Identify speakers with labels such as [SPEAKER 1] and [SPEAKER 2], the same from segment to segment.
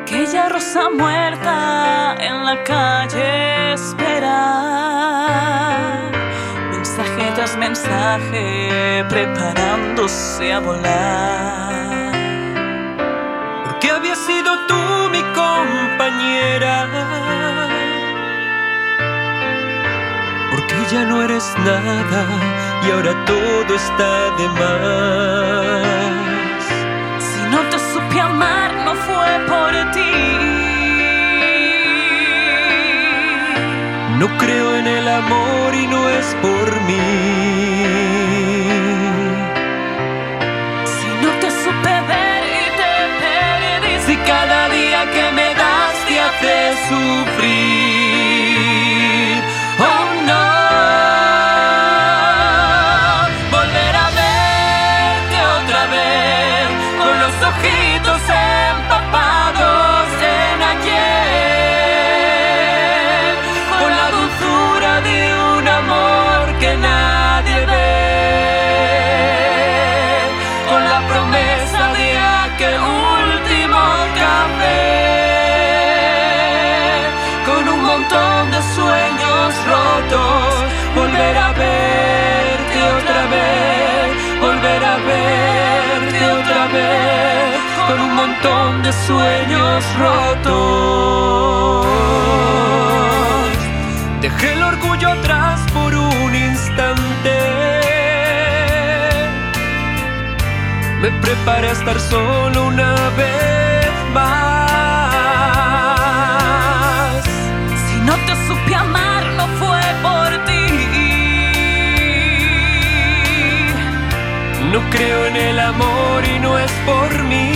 [SPEAKER 1] aquella rosa muerta en la calle espera, mensaje tras mensaje preparándose a volar.
[SPEAKER 2] Porque habías sido tú mi compañera, porque ya no eres nada y ahora todo está de más.
[SPEAKER 1] Si no te supe amar no fue por ti.
[SPEAKER 2] No creo en el amor y no es por mí.
[SPEAKER 1] Si no te supe ver y te perdí.
[SPEAKER 2] Si cada día que me das te hace sufrir. Oh no. Volver a verte otra vez con los ojitos empapados en ayer, con la dulzura de un amor que nadie ve, con la promesa de aquel último café, con un montón de sueños rotos. Volver a verte otra vez, volver a verte otra vez, con un montón de sueños rotos. Dejé el orgullo atrás por un instante, me preparé a estar solo una vez más.
[SPEAKER 1] Si no te supe amar no fue por ti.
[SPEAKER 2] No creo en el amor y no es por mí.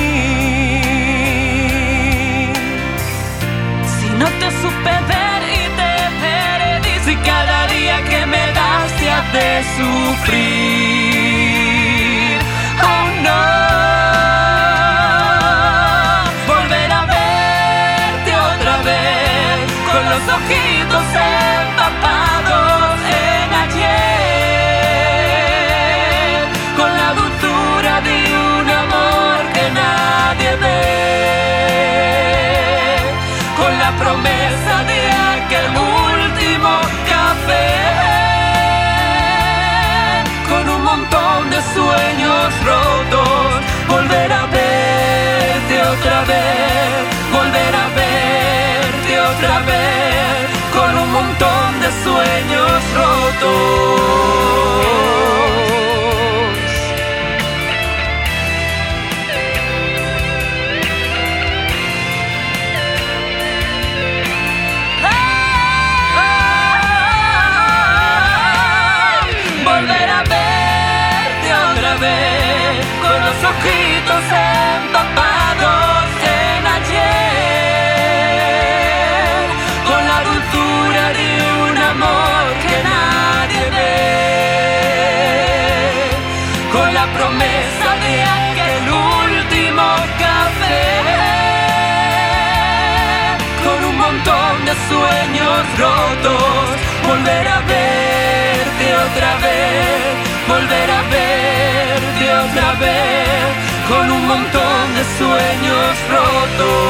[SPEAKER 1] Si no te supe ver y te perdí.
[SPEAKER 2] Si cada día que me das te hace sufrir. Oh no. Volver a verte otra vez con los ojitos empapados en ayer, con la dulzura de un amor que nadie ve, con la promesa de aquel último café, con un montón de sueños rotos. Volver a verte otra vez, volver a verte otra vez, con un montón de sueños rotos. Volver a verte otra vez, con los ojitos empapados en ayer, con la dulzura de un amor que nadie ve, con la promesa de aquel último café, con un montón de sueños rotos. Volver a verte otra vez, volver a verte otra vez, con un montón de sueños rotos.